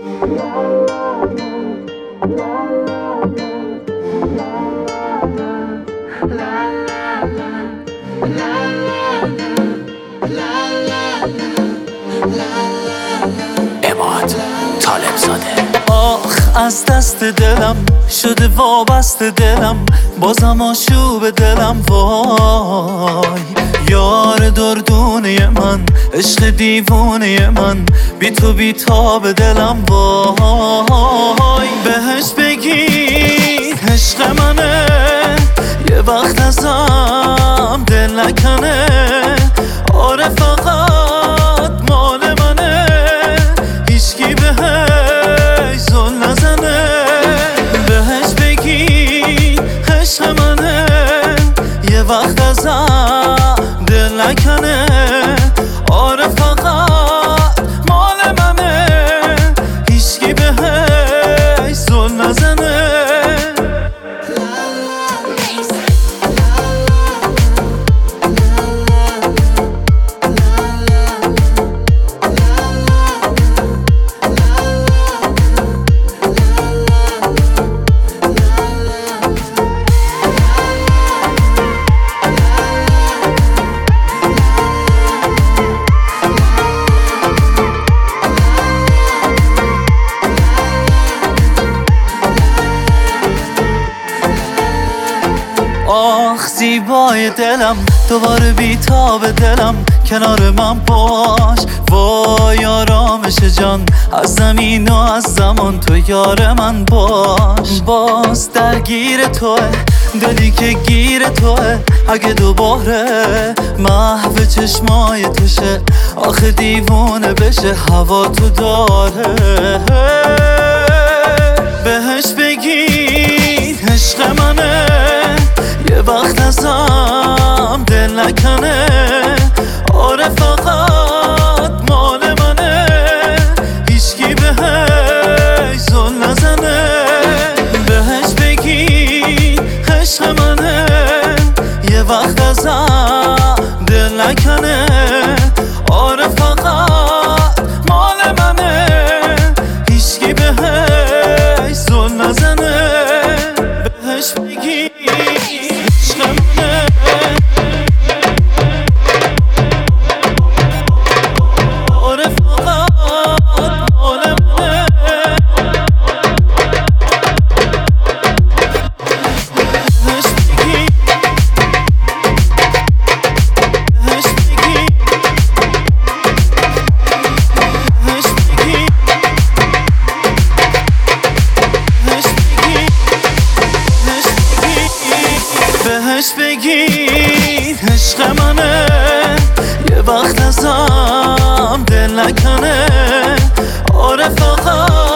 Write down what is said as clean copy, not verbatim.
اماد طالب زاده. آخ از دست دلم شده وابسته دلم، بازم آشوب دلم وای. یار دردونه من، عشق دیوونه من، بی تو بی تاب دلم وای. بهش بگید عشق منه، یه وقت ازم دل نکنه. آره فقط مال منه، هیچکی بهش زل نزنه. بهش بگی عشق منه، یه وقت ازم دل نکنه. آره فقط مال منه، هیچکی بهش زل نزنه. آخ زیبای دلم، دوباره بیتاب دلم، کنار من باش. وای آرامش جان، از زمین و از زمان تو یار من باش. باز درگیر توه دلی که گیر توه، اگه دوباره محو چشمای توشه، آخه دیوونه بشه هوا تو داره. بهش بگید عشق منه، یه وقت ازم دل نکنه. آره فقط مال منه، هیچکی بهش زل نزنه. بهش بگی عشق منه، یه وقت ازم دل نکنه. آره فقط مال منه، هیچکی بهش زل نزنه. بهش بگی بهش بگید عشق منه، یه وقت ازم دل نکنه. آره فقط